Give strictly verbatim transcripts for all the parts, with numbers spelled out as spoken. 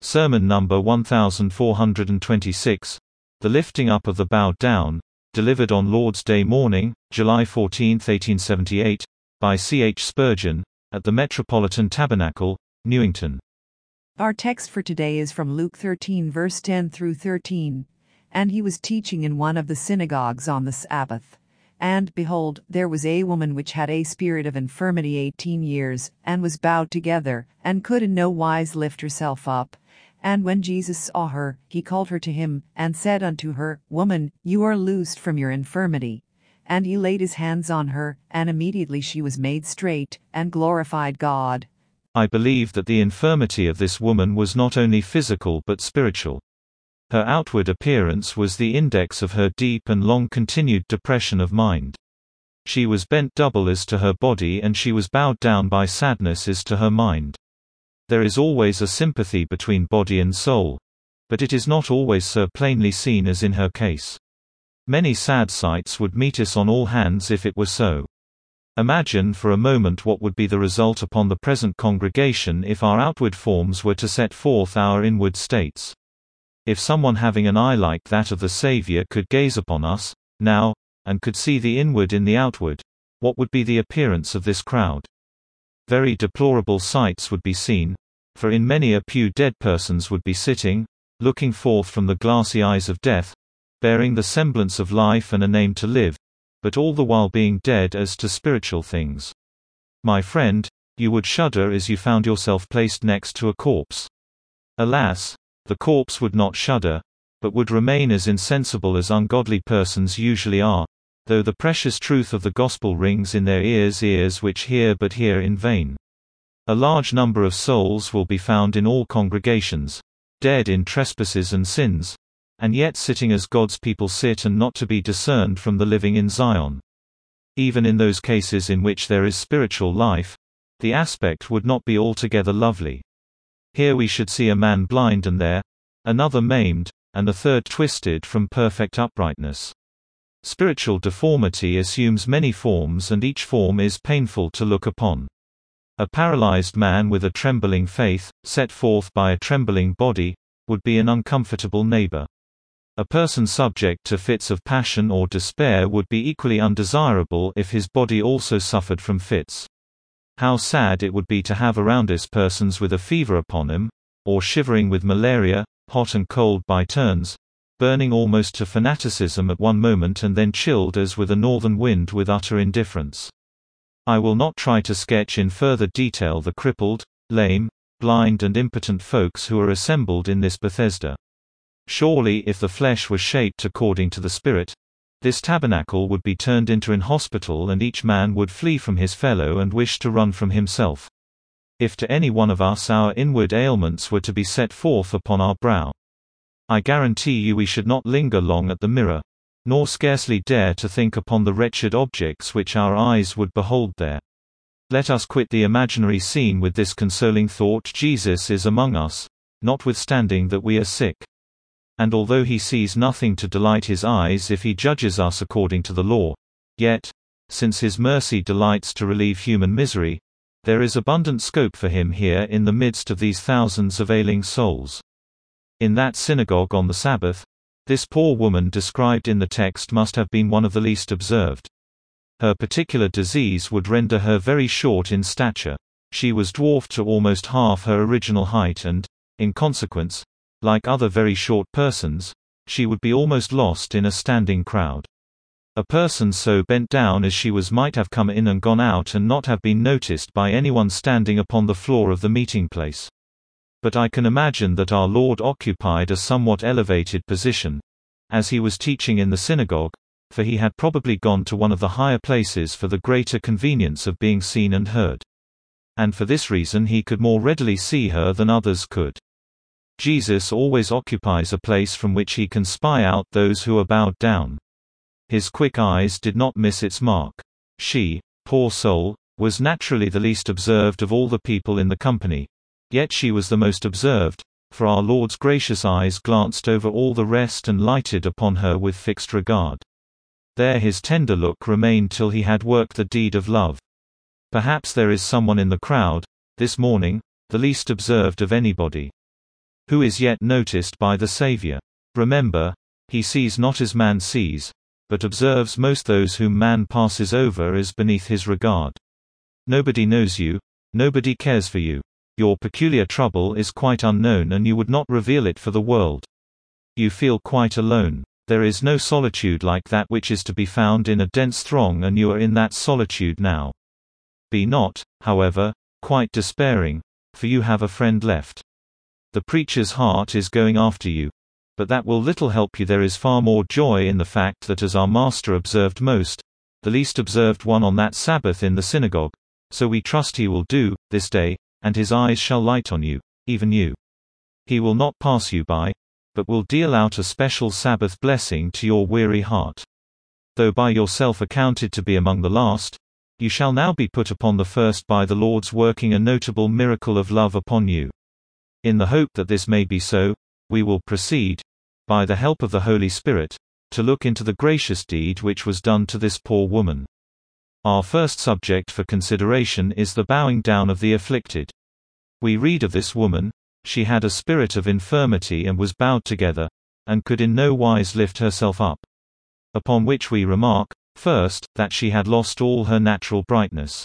Sermon number one thousand four hundred twenty-six, The Lifting Up of the Bowed Down, delivered on Lord's Day morning, July fourteenth, eighteen seventy-eight, by C H Spurgeon, at the Metropolitan Tabernacle, Newington. Our text for today is from Luke thirteen verse ten through thirteen. And he was teaching in one of the synagogues on the Sabbath. And, behold, there was a woman which had a spirit of infirmity eighteen years, and was bowed together, and could in no wise lift herself up. And when Jesus saw her, he called her to him, and said unto her, Woman, you are loosed from your infirmity. And he laid his hands on her, and immediately she was made straight, and glorified God. I believe that the infirmity of this woman was not only physical but spiritual. Her outward appearance was the index of her deep and long-continued depression of mind. She was bent double as to her body, and she was bowed down by sadness as to her mind. There is always a sympathy between body and soul, but it is not always so plainly seen as in her case. Many sad sights would meet us on all hands if it were so. Imagine for a moment what would be the result upon the present congregation if our outward forms were to set forth our inward states. If someone having an eye like that of the Saviour could gaze upon us, now, and could see the inward in the outward, what would be the appearance of this crowd? Very deplorable sights would be seen, for in many a pew dead persons would be sitting, looking forth from the glassy eyes of death, bearing the semblance of life and a name to live, but all the while being dead as to spiritual things. My friend, you would shudder as you found yourself placed next to a corpse. Alas, the corpse would not shudder, but would remain as insensible as ungodly persons usually are, though the precious truth of the gospel rings in their ears ears which hear but hear in vain. A large number of souls will be found in all congregations, dead in trespasses and sins, and yet sitting as God's people sit and not to be discerned from the living in Zion. Even in those cases in which there is spiritual life, the aspect would not be altogether lovely. Here we should see a man blind and there, another maimed, and a third twisted from perfect uprightness. Spiritual deformity assumes many forms, and each form is painful to look upon. A paralyzed man with a trembling faith, set forth by a trembling body, would be an uncomfortable neighbor. A person subject to fits of passion or despair would be equally undesirable if his body also suffered from fits. How sad it would be to have around us persons with a fever upon them, or shivering with malaria, hot and cold by turns, burning almost to fanaticism at one moment and then chilled as with a northern wind with utter indifference. I will not try to sketch in further detail the crippled, lame, blind and impotent folks who are assembled in this Bethesda. Surely if the flesh were shaped according to the Spirit, this tabernacle would be turned into an hospital, and each man would flee from his fellow and wish to run from himself. If to any one of us our inward ailments were to be set forth upon our brow, I guarantee you we should not linger long at the mirror, nor scarcely dare to think upon the wretched objects which our eyes would behold there. Let us quit the imaginary scene with this consoling thought: Jesus is among us, notwithstanding that we are sick. And although he sees nothing to delight his eyes if he judges us according to the law, yet, since his mercy delights to relieve human misery, there is abundant scope for him here in the midst of these thousands of ailing souls. In that synagogue on the Sabbath, this poor woman described in the text must have been one of the least observed. Her particular disease would render her very short in stature. She was dwarfed to almost half her original height and, in consequence, like other very short persons, she would be almost lost in a standing crowd. A person so bent down as she was might have come in and gone out and not have been noticed by anyone standing upon the floor of the meeting place. But I can imagine that our Lord occupied a somewhat elevated position, as he was teaching in the synagogue, for he had probably gone to one of the higher places for the greater convenience of being seen and heard. And for this reason he could more readily see her than others could. Jesus always occupies a place from which he can spy out those who are bowed down. His quick eyes did not miss its mark. She, poor soul, was naturally the least observed of all the people in the company. Yet she was the most observed, for our Lord's gracious eyes glanced over all the rest and lighted upon her with fixed regard. There his tender look remained till he had worked the deed of love. Perhaps there is someone in the crowd, this morning, the least observed of anybody. Who is yet noticed by the Saviour? Remember, he sees not as man sees, but observes most those whom man passes over as beneath his regard. Nobody knows you, nobody cares for you. Your peculiar trouble is quite unknown and you would not reveal it for the world. You feel quite alone. There is no solitude like that which is to be found in a dense throng, and you are in that solitude now. Be not, however, quite despairing, for you have a friend left. The preacher's heart is going after you, but that will little help you. There is far more joy in the fact that as our Master observed most, the least observed one on that Sabbath in the synagogue, so we trust he will do, this day, and his eyes shall light on you, even you. He will not pass you by, but will deal out a special Sabbath blessing to your weary heart. Though by yourself accounted to be among the last, you shall now be put upon the first by the Lord's working a notable miracle of love upon you. In the hope that this may be so, we will proceed, by the help of the Holy Spirit, to look into the gracious deed which was done to this poor woman. Our first subject for consideration is the bowing down of the afflicted. We read of this woman, she had a spirit of infirmity and was bowed together, and could in no wise lift herself up. Upon which we remark, first, that she had lost all her natural brightness.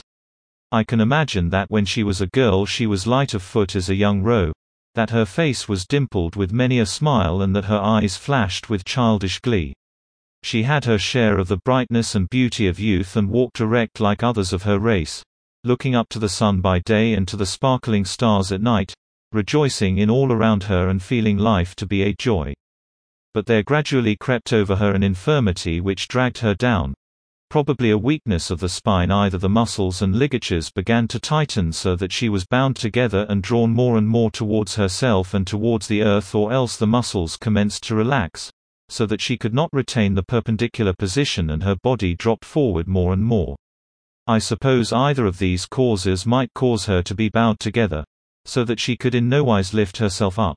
I can imagine that when she was a girl she was light of foot as a young roe, that her face was dimpled with many a smile and that her eyes flashed with childish glee. She had her share of the brightness and beauty of youth and walked erect like others of her race, looking up to the sun by day and to the sparkling stars at night, rejoicing in all around her and feeling life to be a joy. But there gradually crept over her an infirmity which dragged her down, probably a weakness of the spine. Either the muscles and ligatures began to tighten so that she was bound together and drawn more and more towards herself and towards the earth, or else the muscles commenced to relax, so that she could not retain the perpendicular position and her body dropped forward more and more. I suppose either of these causes might cause her to be bowed together, so that she could in nowise lift herself up.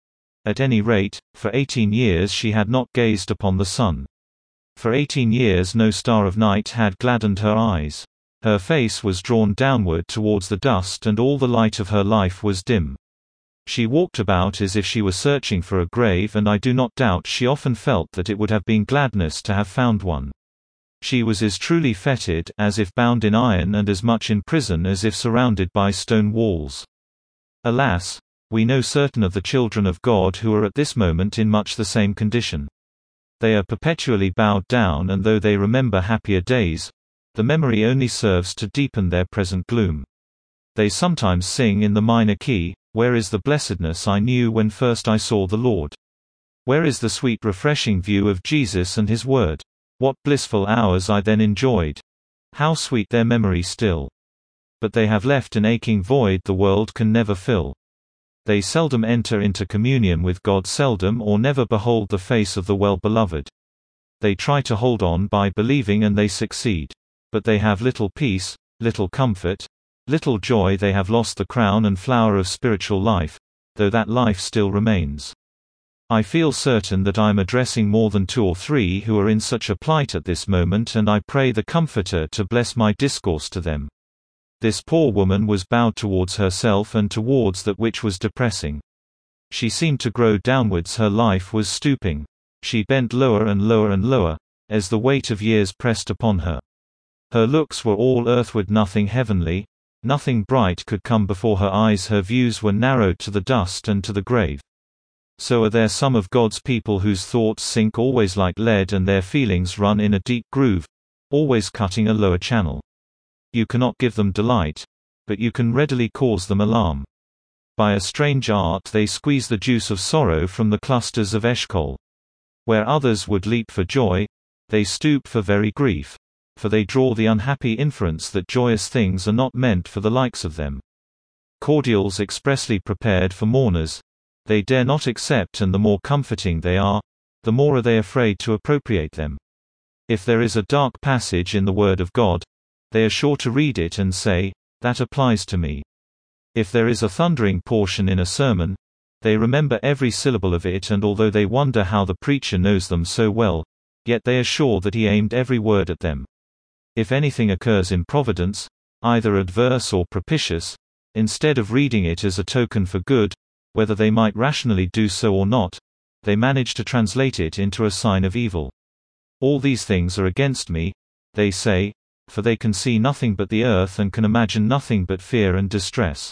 At any rate, for eighteen years she had not gazed upon the sun. For eighteen years no star of night had gladdened her eyes. Her face was drawn downward towards the dust and all the light of her life was dim. She walked about as if she were searching for a grave, and I do not doubt she often felt that it would have been gladness to have found one. She was as truly fettered as if bound in iron, and as much in prison as if surrounded by stone walls. Alas, we know certain of the children of God who are at this moment in much the same condition. They are perpetually bowed down, and though they remember happier days, the memory only serves to deepen their present gloom. They sometimes sing in the minor key, "Where is the blessedness I knew when first I saw the Lord? Where is the sweet refreshing view of Jesus and His Word? What blissful hours I then enjoyed! How sweet their memory still!" But they have left an aching void the world can never fill. They seldom enter into communion with God, seldom or never behold the face of the well-beloved. They try to hold on by believing and they succeed. But they have little peace, little comfort, little joy. They have lost the crown and flower of spiritual life, though that life still remains. I feel certain that I am addressing more than two or three who are in such a plight at this moment, and I pray the Comforter to bless my discourse to them. This poor woman was bowed towards herself and towards that which was depressing. She seemed to grow downwards, her life was stooping. She bent lower and lower and lower, as the weight of years pressed upon her. Her looks were all earthward, nothing heavenly, nothing bright could come before her eyes. Her views were narrowed to the dust and to the grave. So are there some of God's people whose thoughts sink always like lead, and their feelings run in a deep groove, always cutting a lower channel. You cannot give them delight, but you can readily cause them alarm. By a strange art they squeeze the juice of sorrow from the clusters of Eshcol. Where others would leap for joy, they stoop for very grief, for they draw the unhappy inference that joyous things are not meant for the likes of them. Cordials expressly prepared for mourners, they dare not accept, and the more comforting they are, the more are they afraid to appropriate them. If there is a dark passage in the Word of God, they are sure to read it and say, "That applies to me." If there is a thundering portion in a sermon, they remember every syllable of it, and although they wonder how the preacher knows them so well, yet they are sure that he aimed every word at them. If anything occurs in Providence, either adverse or propitious, instead of reading it as a token for good, whether they might rationally do so or not, they manage to translate it into a sign of evil. All these things are against me, they say, for they can see nothing but the earth and can imagine nothing but fear and distress.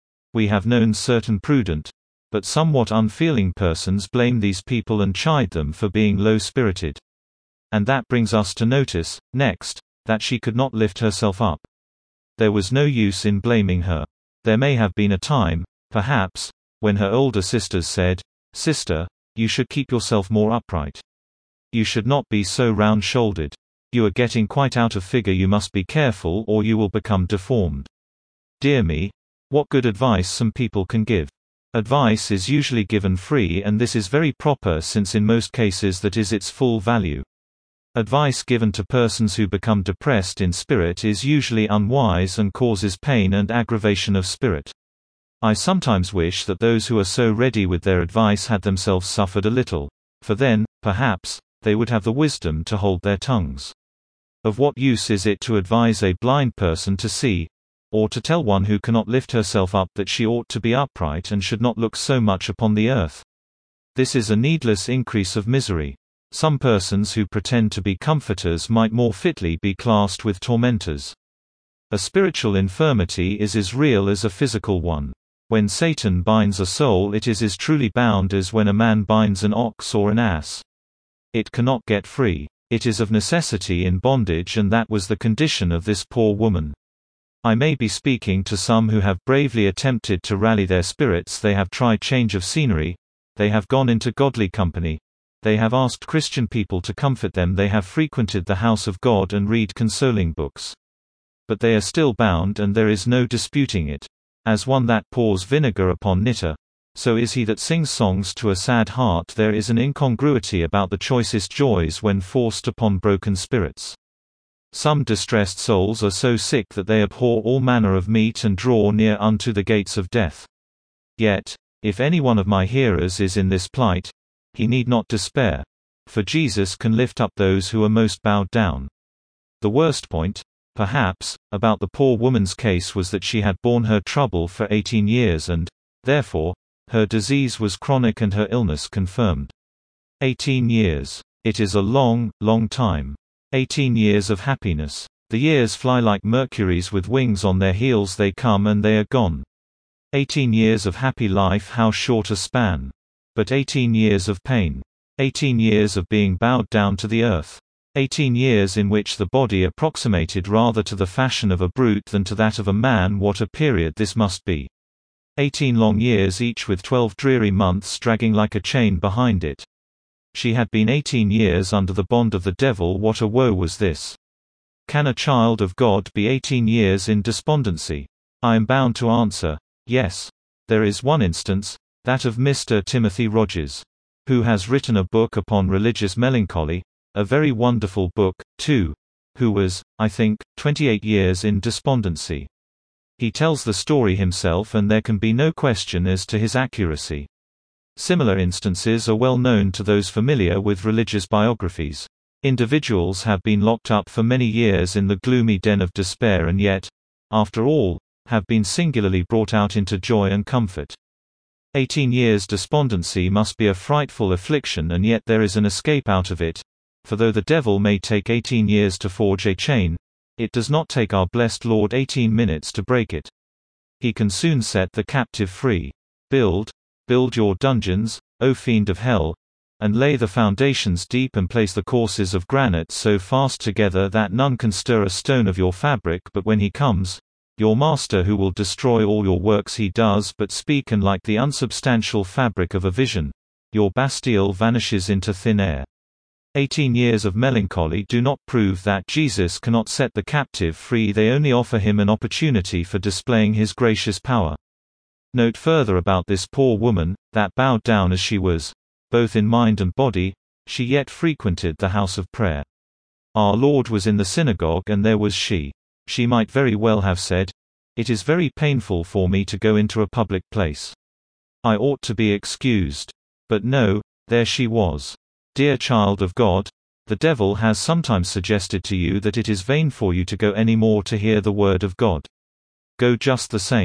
We have known certain prudent, but somewhat unfeeling persons blame these people and chide them for being low-spirited. And that brings us to notice, next, that she could not lift herself up. There was no use in blaming her. There may have been a time, perhaps, when her older sisters said, "Sister, you should keep yourself more upright. You should not be so round-shouldered. You are getting quite out of figure, you must be careful or you will become deformed." Dear me, what good advice some people can give. Advice is usually given free, and this is very proper since in most cases that is its full value. Advice given to persons who become depressed in spirit is usually unwise and causes pain and aggravation of spirit. I sometimes wish that those who are so ready with their advice had themselves suffered a little, for then, perhaps, they would have the wisdom to hold their tongues. Of what use is it to advise a blind person to see, or to tell one who cannot lift herself up that she ought to be upright and should not look so much upon the earth? This is a needless increase of misery. Some persons who pretend to be comforters might more fitly be classed with tormentors. A spiritual infirmity is as real as a physical one. When Satan binds a soul, it is as truly bound as when a man binds an ox or an ass. It cannot get free. It is of necessity in bondage, and that was the condition of this poor woman. I may be speaking to some who have bravely attempted to rally their spirits. They have tried change of scenery, they have gone into godly company, they have asked Christian people to comfort them, they have frequented the house of God and read consoling books. But they are still bound, and there is no disputing it. As one that pours vinegar upon nitre, so is he that sings songs to a sad heart. There is an incongruity about the choicest joys when forced upon broken spirits. Some distressed souls are so sick that they abhor all manner of meat and draw near unto the gates of death. Yet, if any one of my hearers is in this plight, he need not despair, for Jesus can lift up those who are most bowed down. The worst point, perhaps, about the poor woman's case was that she had borne her trouble for eighteen years and, therefore, her disease was chronic and her illness confirmed. Eighteen years. It is a long, long time. Eighteen years of happiness. The years fly like Mercuries with wings on their heels, they come and they are gone. Eighteen years of happy life, how short a span. But eighteen years of pain. Eighteen years of being bowed down to the earth. Eighteen years in which the body approximated rather to the fashion of a brute than to that of a man. What a period this must be. Eighteen long years, each with twelve dreary months dragging like a chain behind it. She had been eighteen years under the bond of the devil. What a woe was this! Can a child of God be eighteen years in despondency? I am bound to answer, yes. There is one instance, that of Mister Timothy Rogers, who has written a book upon religious melancholy, a very wonderful book, too, who was, I think, twenty-eight years in despondency. He tells the story himself, and there can be no question as to his accuracy. Similar instances are well known to those familiar with religious biographies. Individuals have been locked up for many years in the gloomy den of despair and yet, after all, have been singularly brought out into joy and comfort. Eighteen years' despondency must be a frightful affliction, and yet there is an escape out of it, for though the devil may take eighteen years to forge a chain, it does not take our blessed Lord eighteen minutes to break it. He can soon set the captive free. Build, build your dungeons, O fiend of hell, and lay the foundations deep and place the courses of granite so fast together that none can stir a stone of your fabric. But when he comes, your master who will destroy all your works, he does but speak, and like the unsubstantial fabric of a vision, your Bastille vanishes into thin air. Eighteen years of melancholy do not prove that Jesus cannot set the captive free, they only offer him an opportunity for displaying his gracious power. Note further about this poor woman, that bowed down as she was, both in mind and body, she yet frequented the house of prayer. Our Lord was in the synagogue, and there was she. She might very well have said, "It is very painful for me to go into a public place. I ought to be excused." But no, there she was. Dear child of God, the devil has sometimes suggested to you that it is vain for you to go any more to hear the word of God. Go just the same.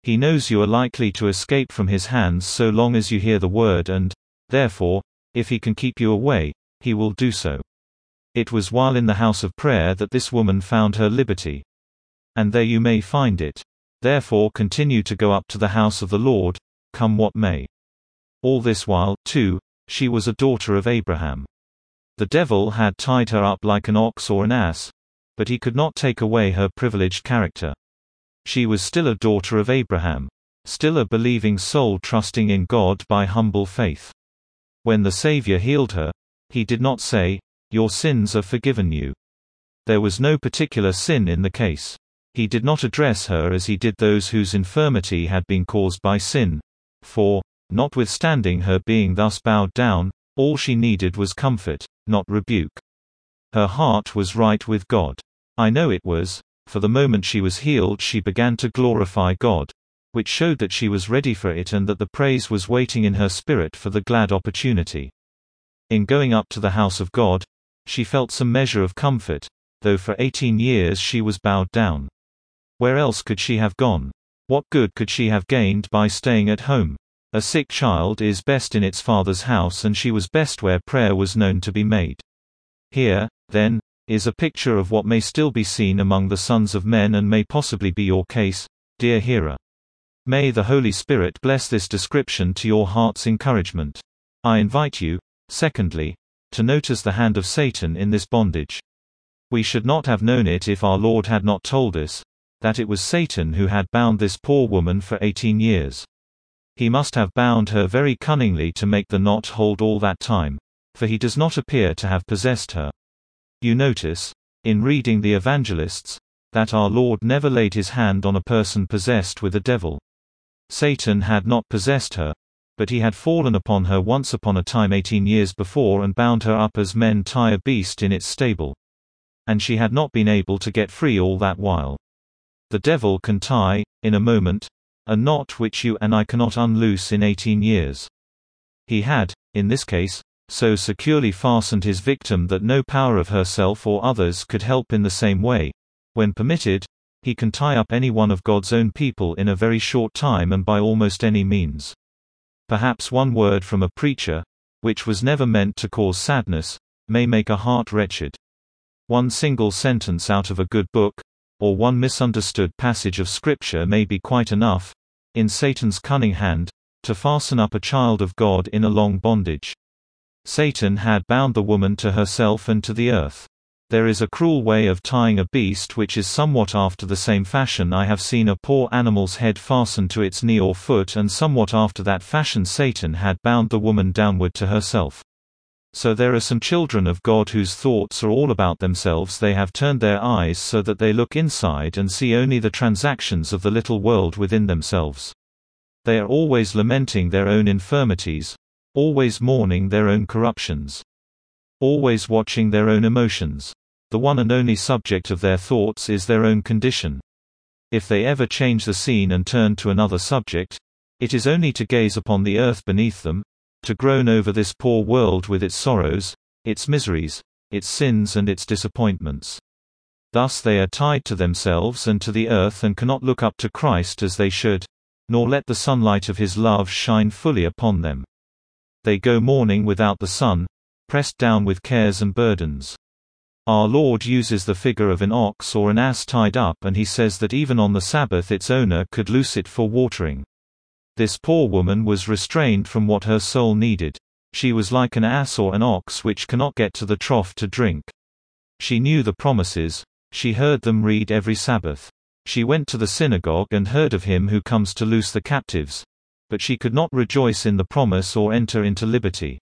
He knows you are likely to escape from his hands so long as you hear the word and, therefore, if he can keep you away, he will do so. It was while in the house of prayer that this woman found her liberty. And there you may find it. Therefore continue to go up to the house of the Lord, come what may. All this while, too, she was a daughter of Abraham. The devil had tied her up like an ox or an ass, but he could not take away her privileged character. She was still a daughter of Abraham, still a believing soul trusting in God by humble faith. When the Savior healed her, he did not say, "Your sins are forgiven you." There was no particular sin in the case. He did not address her as he did those whose infirmity had been caused by sin, for, notwithstanding her being thus bowed down, all she needed was comfort, not rebuke. Her heart was right with God. I know it was, for the moment she was healed she began to glorify God, which showed that she was ready for it and that the praise was waiting in her spirit for the glad opportunity. In going up to the house of God, she felt some measure of comfort, though for eighteen years she was bowed down. Where else could she have gone? What good could she have gained by staying at home? A sick child is best in its father's house, and she was best where prayer was known to be made. Here, then, is a picture of what may still be seen among the sons of men and may possibly be your case, dear hearer. May the Holy Spirit bless this description to your heart's encouragement. I invite you, secondly, to notice the hand of Satan in this bondage. We should not have known it if our Lord had not told us that it was Satan who had bound this poor woman for eighteen years. He must have bound her very cunningly to make the knot hold all that time, for he does not appear to have possessed her. You notice, in reading the evangelists, that our Lord never laid his hand on a person possessed with a devil. Satan had not possessed her, but he had fallen upon her once upon a time eighteen years before and bound her up as men tie a beast in its stable. And she had not been able to get free all that while. The devil can tie, in a moment, a knot which you and I cannot unloose in eighteen years. He had, in this case, so securely fastened his victim that no power of herself or others could help in the same way. When permitted, he can tie up any one of God's own people in a very short time and by almost any means. Perhaps one word from a preacher, which was never meant to cause sadness, may make a heart wretched. One single sentence out of a good book, or one misunderstood passage of Scripture may be quite enough, in Satan's cunning hand, to fasten up a child of God in a long bondage. Satan had bound the woman to herself and to the earth. There is a cruel way of tying a beast which is somewhat after the same fashion I have seen a poor animal's head fastened to its knee or foot, and somewhat after that fashion Satan had bound the woman downward to herself. So there are some children of God whose thoughts are all about themselves. They have turned their eyes so that they look inside and see only the transactions of the little world within themselves. They are always lamenting their own infirmities, always mourning their own corruptions, always watching their own emotions. The one and only subject of their thoughts is their own condition. If they ever change the scene and turn to another subject, it is only to gaze upon the earth beneath them, to groan over this poor world with its sorrows, its miseries, its sins and its disappointments. Thus they are tied to themselves and to the earth and cannot look up to Christ as they should, nor let the sunlight of his love shine fully upon them. They go mourning without the sun, pressed down with cares and burdens. Our Lord uses the figure of an ox or an ass tied up, and he says that even on the Sabbath its owner could loose it for watering. This poor woman was restrained from what her soul needed. She was like an ass or an ox which cannot get to the trough to drink. She knew the promises, she heard them read every Sabbath. She went to the synagogue and heard of him who comes to loose the captives. But she could not rejoice in the promise or enter into liberty.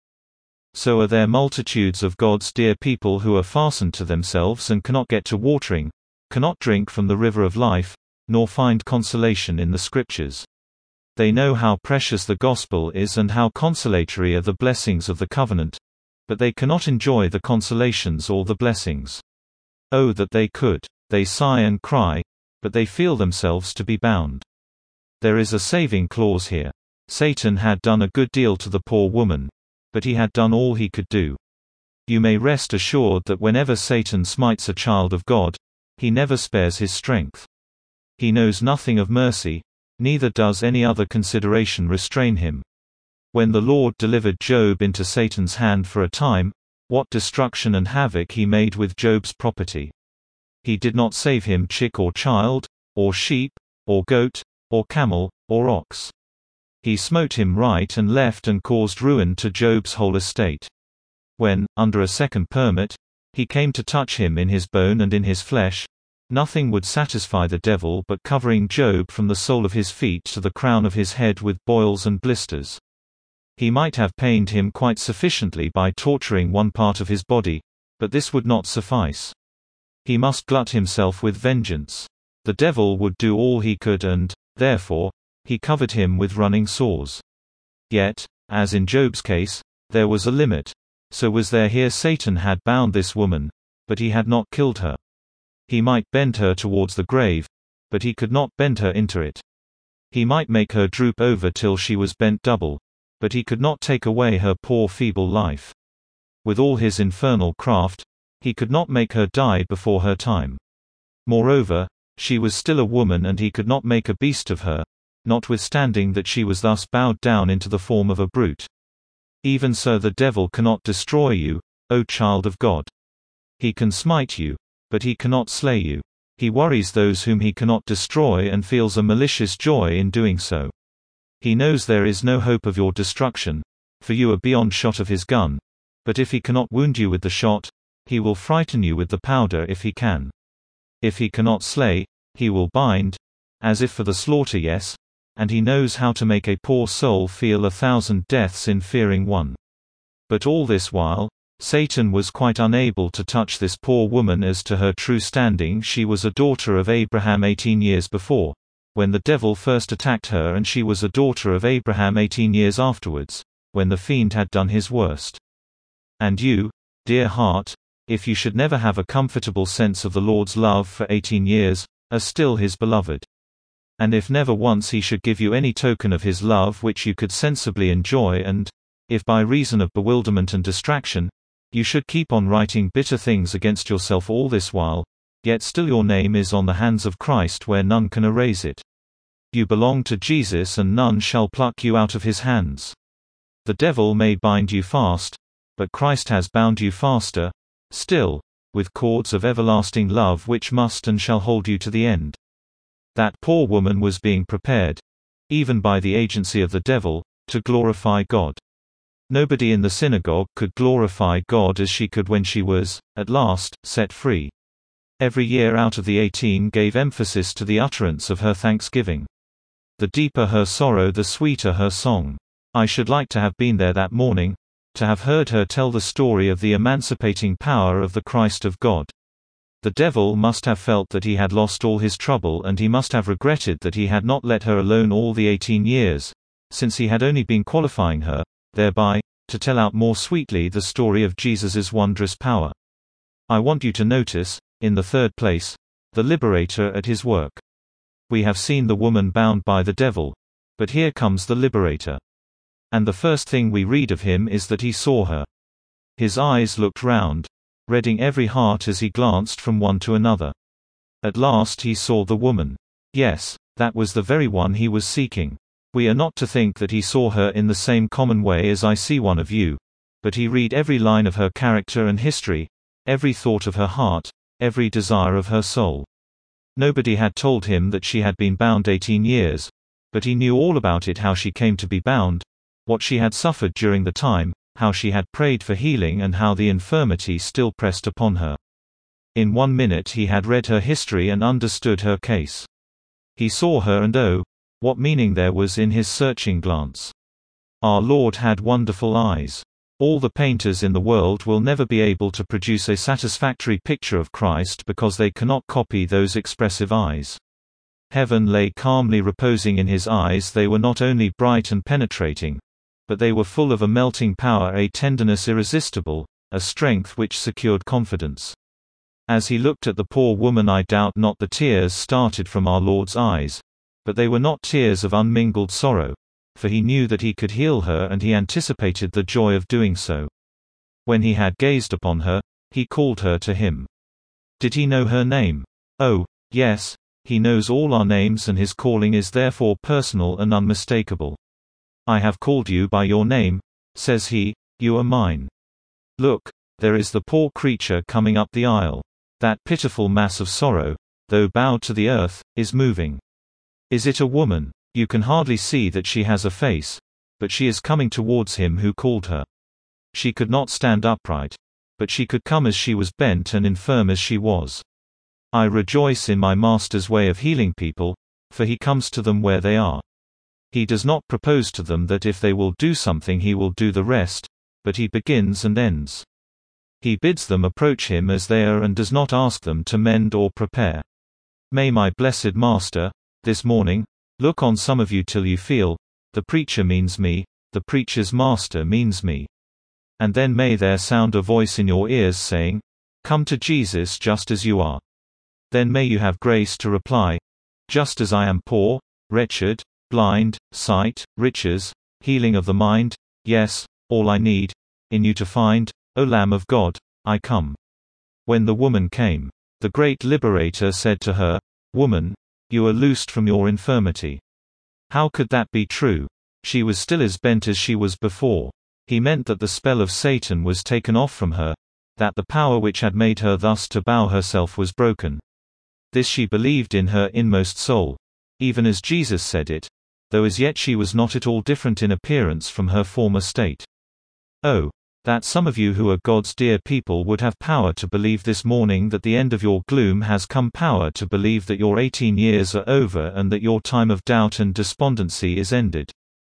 So are there multitudes of God's dear people who are fastened to themselves and cannot get to watering, cannot drink from the river of life, nor find consolation in the Scriptures. They know how precious the gospel is and how consolatory are the blessings of the covenant, but they cannot enjoy the consolations or the blessings. Oh, that they could! They sigh and cry, but they feel themselves to be bound. There is a saving clause here. Satan had done a good deal to the poor woman, but he had done all he could do. You may rest assured that whenever Satan smites a child of God, he never spares his strength. He knows nothing of mercy, neither does any other consideration restrain him. When the Lord delivered Job into Satan's hand for a time, what destruction and havoc he made with Job's property. He did not save him chick or child, or sheep, or goat, or camel, or ox. He smote him right and left and caused ruin to Job's whole estate. When, under a second permit, he came to touch him in his bone and in his flesh, nothing would satisfy the devil but covering Job from the sole of his feet to the crown of his head with boils and blisters. He might have pained him quite sufficiently by torturing one part of his body, but this would not suffice. He must glut himself with vengeance. The devil would do all he could and, therefore, he covered him with running sores. Yet, as in Job's case, there was a limit. So was there here. Satan had bound this woman, but he had not killed her. He might bend her towards the grave, but he could not bend her into it. He might make her droop over till she was bent double, but he could not take away her poor feeble life. With all his infernal craft, he could not make her die before her time. Moreover, she was still a woman and he could not make a beast of her, notwithstanding that she was thus bowed down into the form of a brute. Even so the devil cannot destroy you, O child of God. He can smite you, but he cannot slay you. He worries those whom he cannot destroy and feels a malicious joy in doing so. He knows there is no hope of your destruction, for you are beyond shot of his gun, but if he cannot wound you with the shot, he will frighten you with the powder if he can. If he cannot slay, he will bind, as if for the slaughter, yes, and he knows how to make a poor soul feel a thousand deaths in fearing one. But all this while, Satan was quite unable to touch this poor woman. As to her true standing, she was a daughter of Abraham eighteen years before, when the devil first attacked her, and she was a daughter of Abraham eighteen years afterwards, when the fiend had done his worst. And you, dear heart, if you should never have a comfortable sense of the Lord's love for eighteen years, are still his beloved. And if never once he should give you any token of his love which you could sensibly enjoy, and if by reason of bewilderment and distraction, you should keep on writing bitter things against yourself all this while, yet still your name is on the hands of Christ where none can erase it. You belong to Jesus and none shall pluck you out of his hands. The devil may bind you fast, but Christ has bound you faster, still, with cords of everlasting love which must and shall hold you to the end. That poor woman was being prepared, even by the agency of the devil, to glorify God. Nobody in the synagogue could glorify God as she could when she was, at last, set free. Every year out of the eighteen gave emphasis to the utterance of her thanksgiving. The deeper her sorrow, the sweeter her song. I should like to have been there that morning, to have heard her tell the story of the emancipating power of the Christ of God. The devil must have felt that he had lost all his trouble, and he must have regretted that he had not let her alone all the eighteen years, since he had only been qualifying her, thereby, to tell out more sweetly the story of Jesus's wondrous power. I want you to notice, in the third place, the liberator at his work. We have seen the woman bound by the devil, but here comes the liberator. And the first thing we read of him is that he saw her. His eyes looked round, reading every heart as he glanced from one to another. At last he saw the woman. Yes, that was the very one he was seeking. We are not to think that he saw her in the same common way as I see one of you, but he read every line of her character and history, every thought of her heart, every desire of her soul. Nobody had told him that she had been bound eighteen years, but he knew all about it, how she came to be bound, what she had suffered during the time, how she had prayed for healing, and how the infirmity still pressed upon her. In one minute he had read her history and understood her case. He saw her, and oh, what meaning there was in his searching glance. Our Lord had wonderful eyes. All the painters in the world will never be able to produce a satisfactory picture of Christ because they cannot copy those expressive eyes. Heaven lay calmly reposing in his eyes. They were not only bright and penetrating, but they were full of a melting power, a tenderness irresistible, a strength which secured confidence. As he looked at the poor woman, I doubt not the tears started from our Lord's eyes, but they were not tears of unmingled sorrow, for he knew that he could heal her, and he anticipated the joy of doing so. When he had gazed upon her, he called her to him. Did he know her name? Oh, yes, He knows all our names and his calling is therefore personal and unmistakable. I have called you by your name, says he, you are mine. Look, there is the poor creature coming up the aisle. That pitiful mass of sorrow, though bowed to the earth, is moving. Is it a woman? You can hardly see that she has a face, but she is coming towards him who called her. She could not stand upright, but she could come as she was bent and infirm as she was. I rejoice in my Master's way of healing people, for he comes to them where they are. He does not propose to them that if they will do something he will do the rest, but he begins and ends. He bids them approach him as they are and does not ask them to mend or prepare. May my blessed Master, this morning, look on some of you till you feel, the preacher means me, the preacher's master means me. And then may there sound a voice in your ears saying, come to Jesus just as you are. Then may you have grace to reply, just as I am poor, wretched, blind, sight, riches, healing of the mind, yes, all I need, in you to find, O Lamb of God, I come. When the woman came, the great liberator said to her, Woman, you are loosed from your infirmity. How could that be true? She was still as bent as she was before. He meant that the spell of Satan was taken off from her, that the power which had made her thus to bow herself was broken. This she believed in her inmost soul, even as Jesus said it, though as yet she was not at all different in appearance from her former state. Oh, that some of you who are God's dear people would have power to believe this morning that the end of your gloom has come, power to believe that your eighteen years are over and that your time of doubt and despondency is ended.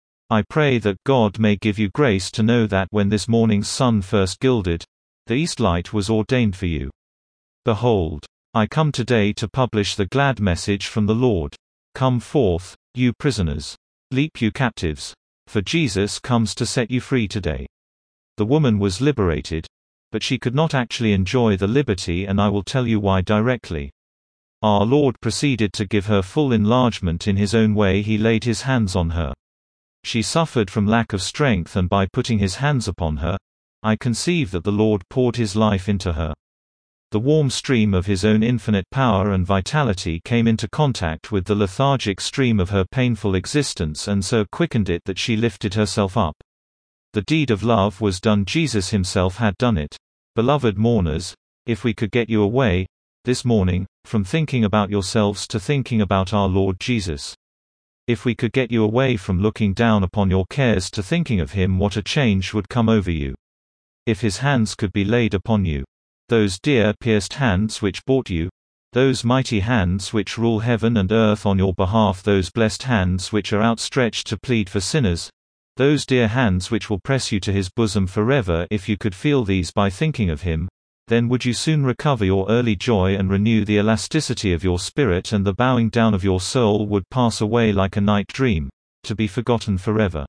I pray that God may give you grace to know that when this morning's sun first gilded, the east light was ordained for you. Behold, I come today to publish the glad message from the Lord. Come forth, you prisoners. Leap, you captives, for Jesus comes to set you free today. The woman was liberated, but she could not actually enjoy the liberty, and I will tell you why directly. Our Lord proceeded to give her full enlargement in his own way. He laid his hands on her. She suffered from lack of strength, and by putting his hands upon her, I conceive that the Lord poured his life into her. The warm stream of his own infinite power and vitality came into contact with the lethargic stream of her painful existence and so quickened it that she lifted herself up. The deed of love was done. Jesus himself had done it. Beloved mourners, if we could get you away, this morning, from thinking about yourselves to thinking about our Lord Jesus. If we could get you away from looking down upon your cares to thinking of him, what a change would come over you. If his hands could be laid upon you. Those dear pierced hands which bought you, those mighty hands which rule heaven and earth on your behalf, those blessed hands which are outstretched to plead for sinners, those dear hands which will press you to his bosom forever. If you could feel these by thinking of him, then would you soon recover your early joy and renew the elasticity of your spirit, and the bowing down of your soul would pass away like a night dream, to be forgotten forever.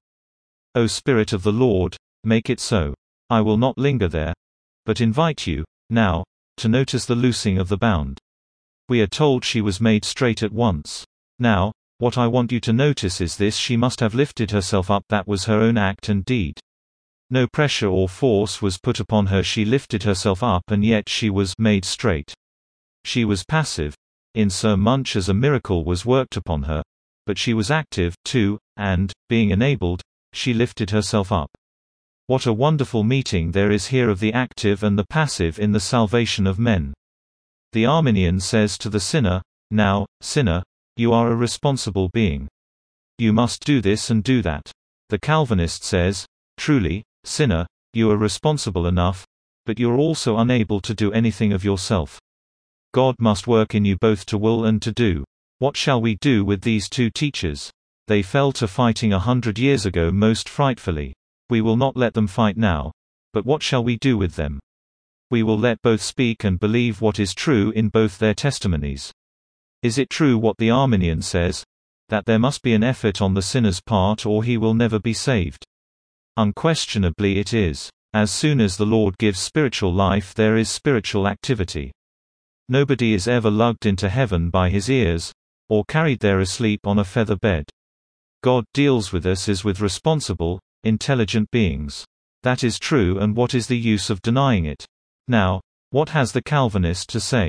O Spirit of the Lord, make it so. I will not linger there, but invite you, now, to notice the loosing of the bound. We are told she was made straight at once. Now, what I want you to notice is this: she must have lifted herself up. That was her own act and deed. No pressure or force was put upon her. She lifted herself up, and yet she was made straight. She was passive, in so much as a miracle was worked upon her, but she was active, too, and, being enabled, she lifted herself up. What a wonderful meeting there is here of the active and the passive in the salvation of men. The Arminian says to the sinner, now, sinner, you are a responsible being. You must do this and do that. The Calvinist says, truly, sinner, you are responsible enough, but you are also unable to do anything of yourself. God must work in you both to will and to do. What shall we do with these two teachers? They fell to fighting a hundred years ago most frightfully. We will not let them fight now, but what shall we do with them? We will let both speak and believe what is true in both their testimonies. Is it true what the Arminian says, that there must be an effort on the sinner's part or he will never be saved? Unquestionably it is. As soon as the Lord gives spiritual life, there is spiritual activity. Nobody is ever lugged into heaven by his ears, or carried there asleep on a feather bed. God deals with us as with responsible, intelligent beings. That is true, and what is the use of denying it? Now, what has the Calvinist to say?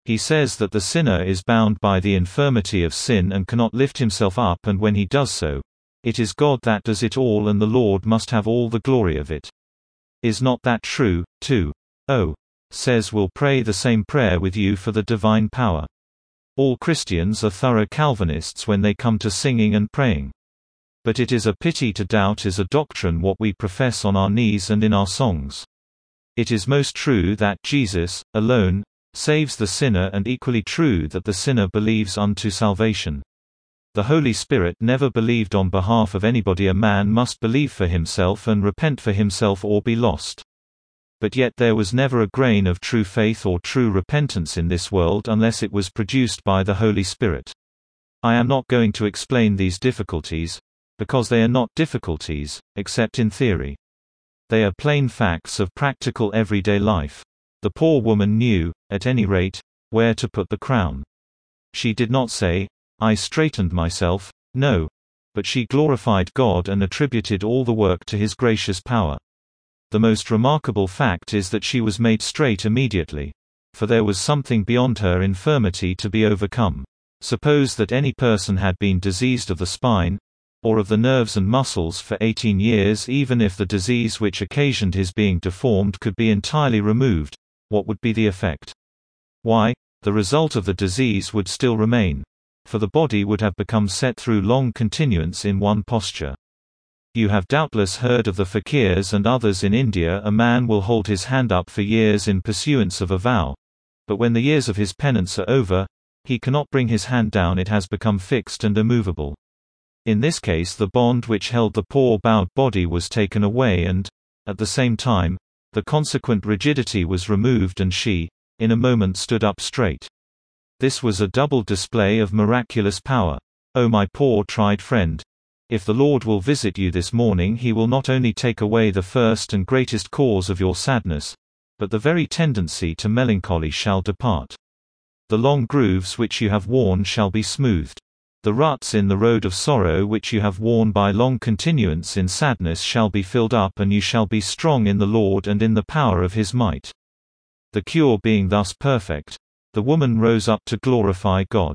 He says that the sinner is bound by the infirmity of sin and cannot lift himself up, and when he does so, it is God that does it all and the Lord must have all the glory of it. Is not that true, too? Oh. Says we'll pray the same prayer with you for the divine power. All Christians are thorough Calvinists when they come to singing and praying. But it is a pity to doubt as a doctrine what we profess on our knees and in our songs. It is most true that Jesus, alone, saves the sinner, and equally true that the sinner believes unto salvation. The Holy Spirit never believed on behalf of anybody. A man must believe for himself and repent for himself or be lost. But yet there was never a grain of true faith or true repentance in this world unless it was produced by the Holy Spirit. I am not going to explain these difficulties, because they are not difficulties, except in theory. They are plain facts of practical everyday life. The poor woman knew, at any rate, where to put the crown. She did not say, "I straightened myself," no, but she glorified God and attributed all the work to His gracious power. The most remarkable fact is that she was made straight immediately. For there was something beyond her infirmity to be overcome. Suppose that any person had been diseased of the spine, or of the nerves and muscles for eighteen years. Even if the disease which occasioned his being deformed could be entirely removed, what would be the effect? Why, the result of the disease would still remain. For the body would have become set through long continuance in one posture. You have doubtless heard of the fakirs and others in India. A man will hold his hand up for years in pursuance of a vow. But when the years of his penance are over, he cannot bring his hand down. It has become fixed and immovable. In this case the bond which held the poor bowed body was taken away and, at the same time, the consequent rigidity was removed and she, in a moment stood up straight. This was a double display of miraculous power. Oh my poor tried friend! If the Lord will visit you this morning, He will not only take away the first and greatest cause of your sadness, but the very tendency to melancholy shall depart. The long grooves which you have worn shall be smoothed. The ruts in the road of sorrow which you have worn by long continuance in sadness shall be filled up, and you shall be strong in the Lord and in the power of His might. The cure being thus perfect, the woman rose up to glorify God.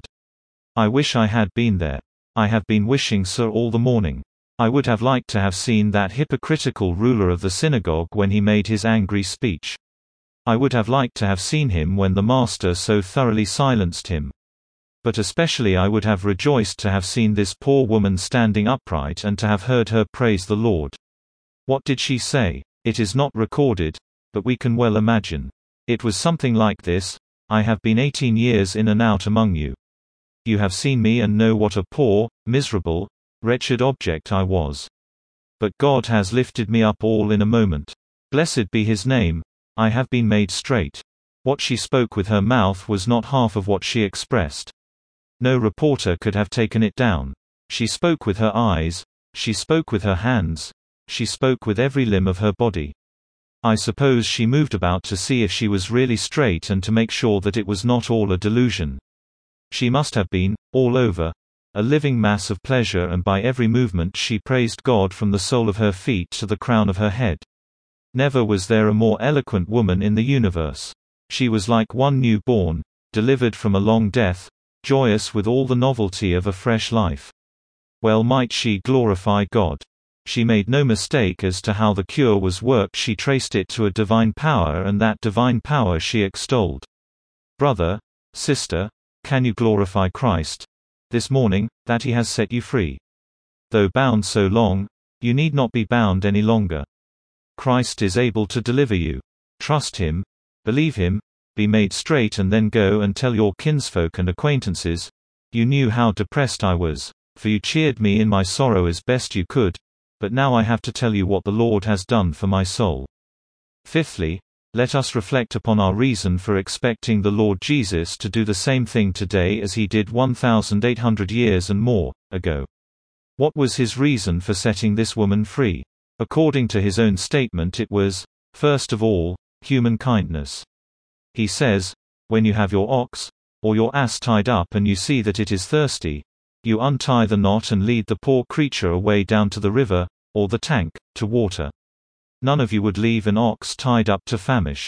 I wish I had been there. I have been wishing so all the morning. I would have liked to have seen that hypocritical ruler of the synagogue when he made his angry speech. I would have liked to have seen him when the master so thoroughly silenced him. But especially I would have rejoiced to have seen this poor woman standing upright and to have heard her praise the Lord. What did she say? It is not recorded, but we can well imagine. It was something like this: I have been eighteen years in and out among you. You have seen me and know what a poor, miserable, wretched object I was. But God has lifted me up all in a moment. Blessed be His name, I have been made straight. What she spoke with her mouth was not half of what she expressed. No reporter could have taken it down. She spoke with her eyes, she spoke with her hands, she spoke with every limb of her body. I suppose she moved about to see if she was really straight and to make sure that it was not all a delusion. She must have been, all over, a living mass of pleasure, and by every movement she praised God from the sole of her feet to the crown of her head. Never was there a more eloquent woman in the universe. She was like one new born, delivered from a long death, joyous with all the novelty of a fresh life. Well might she glorify God. She made no mistake as to how the cure was worked. She traced it to a divine power, and that divine power she extolled. Brother, sister, can you glorify Christ this morning, that He has set you free? Though bound so long, you need not be bound any longer. Christ is able to deliver you. Trust Him, believe Him, be made straight, and then go and tell your kinsfolk and acquaintances, "You knew how depressed I was, for you cheered me in my sorrow as best you could, but now I have to tell you what the Lord has done for my soul." Fifthly, let us reflect upon our reason for expecting the Lord Jesus to do the same thing today as He did one thousand eight hundred years and more ago. What was His reason for setting this woman free? According to His own statement, it was, first of all, human kindness. He says, "When you have your ox, or your ass tied up and you see that it is thirsty, you untie the knot and lead the poor creature away down to the river, or the tank, to water. None of you would leave an ox tied up to famish.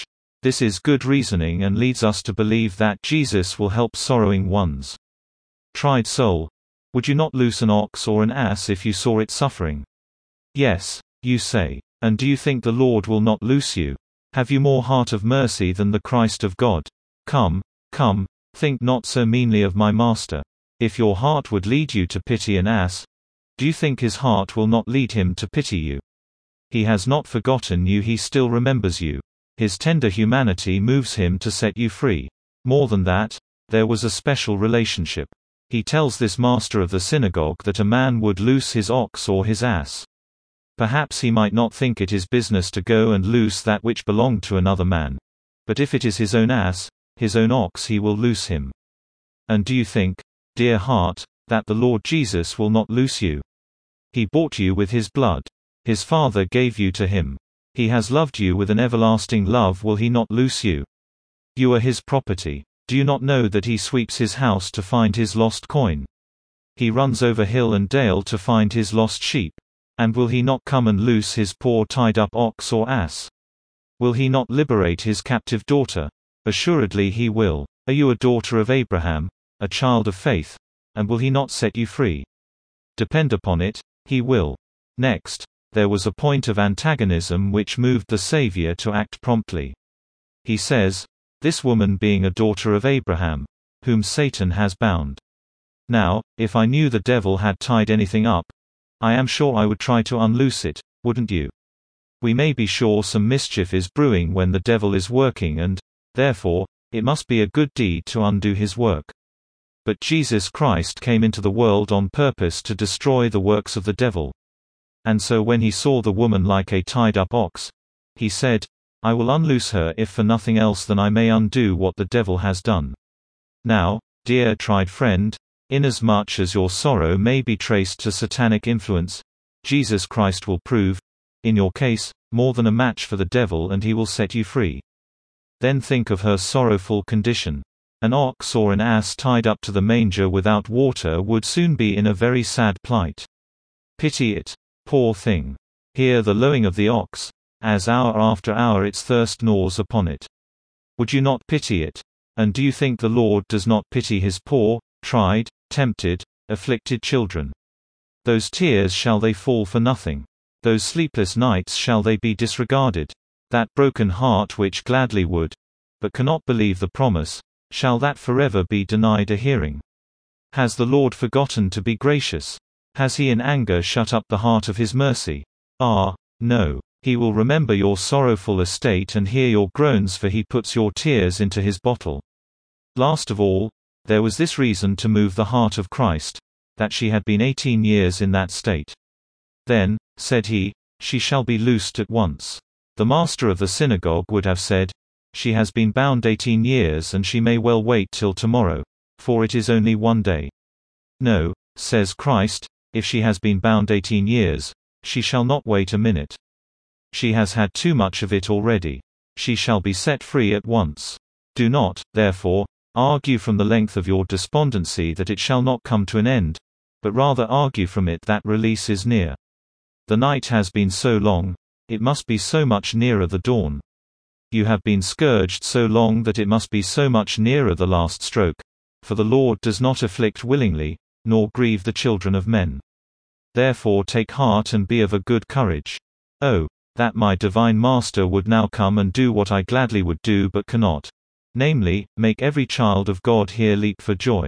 This is good reasoning and leads us to believe that Jesus will help sorrowing ones. Tried soul, would you not loose an ox or an ass if you saw it suffering? Yes, you say. And do you think the Lord will not loose you? Have you more heart of mercy than the Christ of God? Come, come, think not so meanly of my master. If your heart would lead you to pity an ass, do you think his heart will not lead him to pity you? He has not forgotten you, he still remembers you. His tender humanity moves him to set you free. More than that, there was a special relationship. He tells this master of the synagogue that a man would loose his ox or his ass. Perhaps he might not think it his business to go and loose that which belonged to another man. But if it is his own ass, his own ox, he will loose him. And do you think, dear heart, that the Lord Jesus will not loose you? He bought you with his blood. His Father gave you to him. He has loved you with an everlasting love. Will he not loose you? You are his property. Do you not know that he sweeps his house to find his lost coin? He runs over hill and dale to find his lost sheep. And will he not come and loose his poor tied-up ox or ass? Will he not liberate his captive daughter? Assuredly he will. Are you a daughter of Abraham, a child of faith? And will he not set you free? Depend upon it, he will. Next, there was a point of antagonism which moved the Savior to act promptly. He says, "This woman being a daughter of Abraham, whom Satan has bound. Now, if I knew the devil had tied anything up, I am sure I would try to unloose it, wouldn't you? We may be sure some mischief is brewing when the devil is working and, therefore, it must be a good deed to undo his work. But Jesus Christ came into the world on purpose to destroy the works of the devil. And so when he saw the woman like a tied-up ox, he said, I will unloose her if for nothing else than I may undo what the devil has done. Now, dear tried friend, inasmuch as your sorrow may be traced to satanic influence, Jesus Christ will prove, in your case, more than a match for the devil, and he will set you free. Then think of her sorrowful condition. An ox or an ass tied up to the manger without water would soon be in a very sad plight. Pity it, poor thing. Hear the lowing of the ox, as hour after hour its thirst gnaws upon it. Would you not pity it? And do you think the Lord does not pity his poor, tried, tempted, afflicted children? Those tears, shall they fall for nothing? Those sleepless nights, shall they be disregarded? That broken heart which gladly would, but cannot believe the promise, shall that forever be denied a hearing? Has the Lord forgotten to be gracious? Has he in anger shut up the heart of his mercy? Ah, no. He will remember your sorrowful estate and hear your groans, for he puts your tears into his bottle. Last of all, there was this reason to move the heart of Christ, that she had been eighteen years in that state. Then, said he, she shall be loosed at once. The master of the synagogue would have said, she has been bound eighteen years and she may well wait till tomorrow, for it is only one day. No, says Christ, if she has been bound eighteen years, she shall not wait a minute. She has had too much of it already. She shall be set free at once. Do not, therefore, argue from the length of your despondency that it shall not come to an end, but rather argue from it that release is near. The night has been so long, it must be so much nearer the dawn. You have been scourged so long that it must be so much nearer the last stroke, for the Lord does not afflict willingly, nor grieve the children of men. Therefore take heart and be of a good courage. Oh, that my divine Master would now come and do what I gladly would do but cannot. Namely, make every child of God here leap for joy.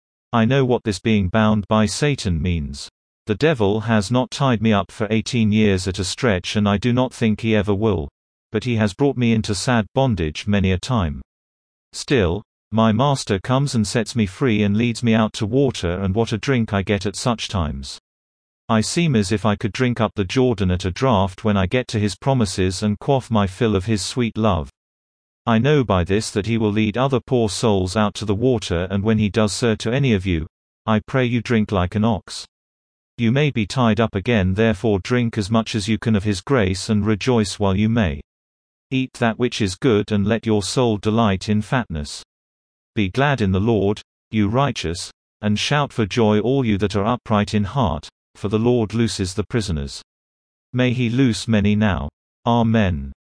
I know what this being bound by Satan means. The devil has not tied me up for eighteen years at a stretch, and I do not think he ever will. But he has brought me into sad bondage many a time. Still, my Master comes and sets me free and leads me out to water, and what a drink I get at such times. I seem as if I could drink up the Jordan at a draught when I get to his promises and quaff my fill of his sweet love. I know by this that he will lead other poor souls out to the water, and when he does so to any of you, I pray you drink like an ox. You may be tied up again, therefore drink as much as you can of his grace and rejoice while you may. Eat that which is good and let your soul delight in fatness. Be glad in the Lord, you righteous, and shout for joy all you that are upright in heart, for the Lord looses the prisoners. May he loose many now. Amen.